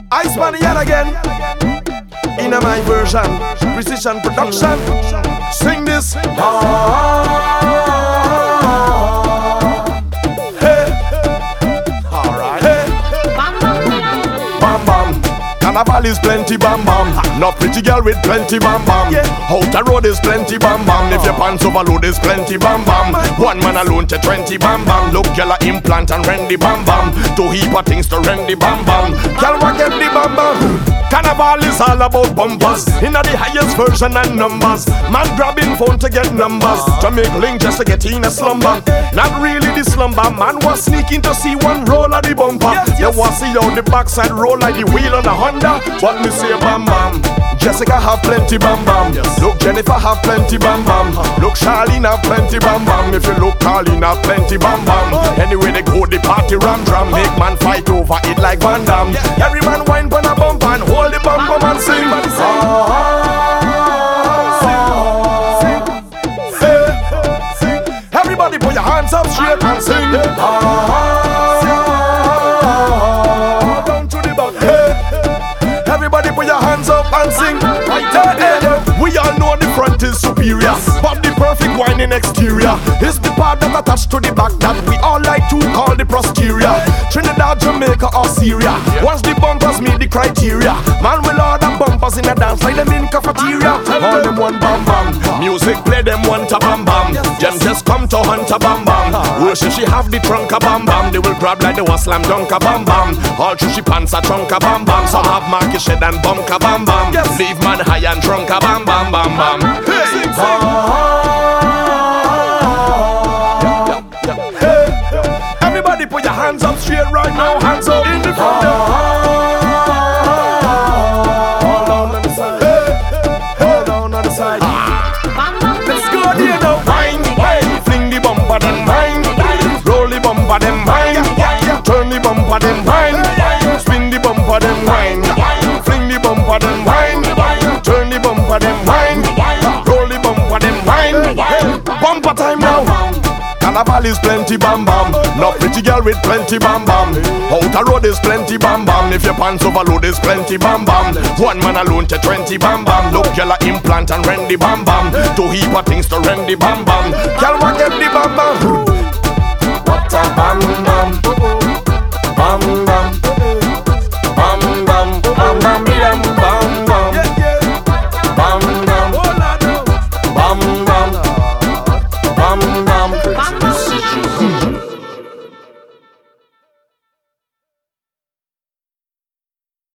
Ice Money yet again. In my version, Precision Production. Sing this. Hey. Alright. Hey. Bam bam. Carnival is plenty bam bam. No pretty girl with plenty bam bam. Outer road is plenty bam bam. If your pants overload is plenty bam bam. One man alone to 20 bam bam. Look girl a implant and rendy bam bam. Two heap of things to rendy bam bam. Girl want get the bam bam. Carnival is all about bumpers. Inna the highest version and numbers. Man grabbing phone to get numbers. To make link just to get in a slumber. Not really the slumber. Man was sneaking to see one roll of the bumper. You want see how the backside roll like the wheel on a Honda. But me say bam bam. Jessica have plenty bam bam. Look Jennifer have plenty bam bam. Look Charlene have plenty bam bam. If you look Carlene have plenty bam bam. Anyway they go the party ram drum. Make man fight over it like Van Damme. Every man wine pon a bump and hold the bum bum and sing. Everybody put your hands up straight and sing. Down to the back. Everybody put your hands up and sing. We all know the front is superior, but the perfect whining exterior is the part that attached to the back that we all like to call the posterior. Trinidad, Jamaica or Syria. Once the bumpers meet the criteria, man will order bumpers in a dance like them in cafeteria. All them one bam bam. Music play them one ta bam bam. Them just come to hunt a bam bam. Worship she have the trunk a bam bam. They will grab like the was slam dunk a bam bam. All through she pants a trunk a bam bam. Some have market shed and bunk a bam bam. Leave man high and drunk a bam bam bam bam. Hey. Everybody put your hands up straight right now. Hands up in the front. Hold on the side. Hold on the side. Let's go there now. Wine, wine, fling the bumper then wine. Roll the bumper then wine. Turn the bumper then wine. Spin the bumper then wine. Fling the bumper then wine. Turn the bumper then wine. Roll the bumper then wine. Bumper time now. Carnival is plenty bam bam. No pretty girl with plenty bam bam. Outer road is plenty bam bam. If your pants overload is plenty bam bam. One man alone to 20 bam bam. Look girl a implant and rendy bam bam. Two heap of things to rendy bam bam. Girl want get the bam bam. What a bam bam. Bam bam.